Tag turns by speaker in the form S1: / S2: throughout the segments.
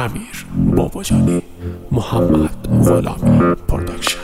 S1: امیر باباجانی، محمد غلامی پروداکشن.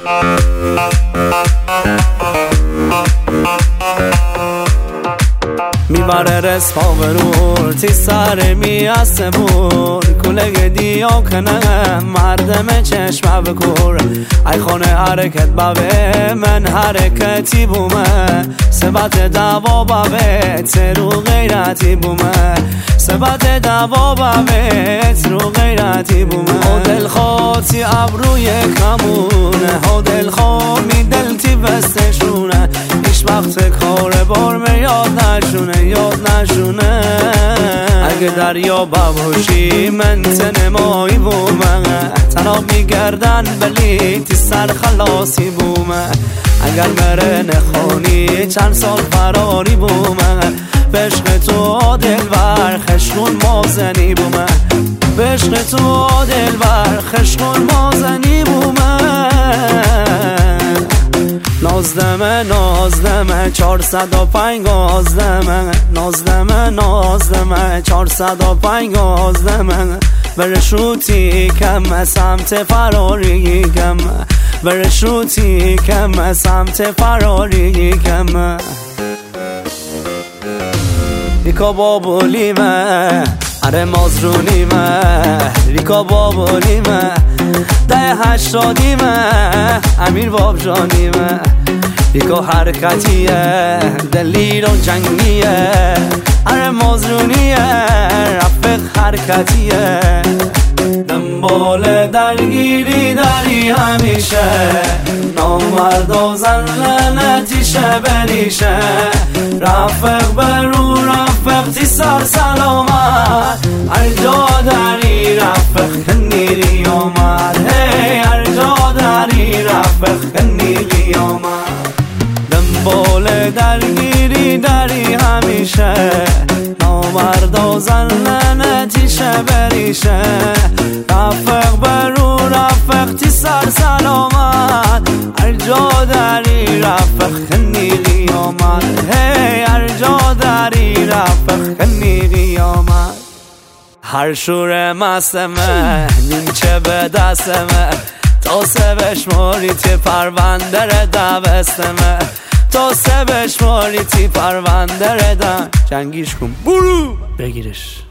S2: میبره رسپا برور تی سر میاسته بور کلگ دیا کنه مردم چشم بکور ای خانه حرکت بابه من حرکتی بومه سبت دوا بابه ترو غیرتی بومه سبت دوا بابه ترو غیرتی بومه ها دل خواتی ابروی کمونه ها دل خوامی دلتی بستشونه ایش وقت کار بار میاد نشونه یاد نشونه اگه دریا بباشی من تنمایی بومه تناب میگردن بلی تی سر خلاصی بومه اگر مره نخونی چند سال فراری بومه بشق تو دل بر خشکون مازنی بومه بشق تو دل بر خشکون مازنی بومه نازدمه نازدمه 405 گازدمه نازدمه نازدمه 405 گازدمه برشوتی کم سمت فراری کم برشوتی کم سمت فراری کم ریکا بابولیمه اره مازرونیمه ریکا بابولیمه 80میمه امیر بابجانیمه ریکا حرکتیه دلیر و جنگیه اره مازرونیه رفق حرکتیه دنبال درگیری داری همیشه نامرد و زن لعنتیشه بریشه رفق برو رفق تی سر سلامت هر جا داری رفق کنیری آمد هر جا داری رفق کنیری آمد دنبال درگیری داری همیشه نامرد و زن لعنتیشه بریشه رفق برو رفق تی سر سلامت هر جا داری رفق خنی قیامت هر جا داری رفق خنی قیامت هر شور مستمه نیمچه به دستمه تا سه بشماری تی پروندر دوستمه تا سه بشماری تی پروندر جنگیش کن برو بگیرش.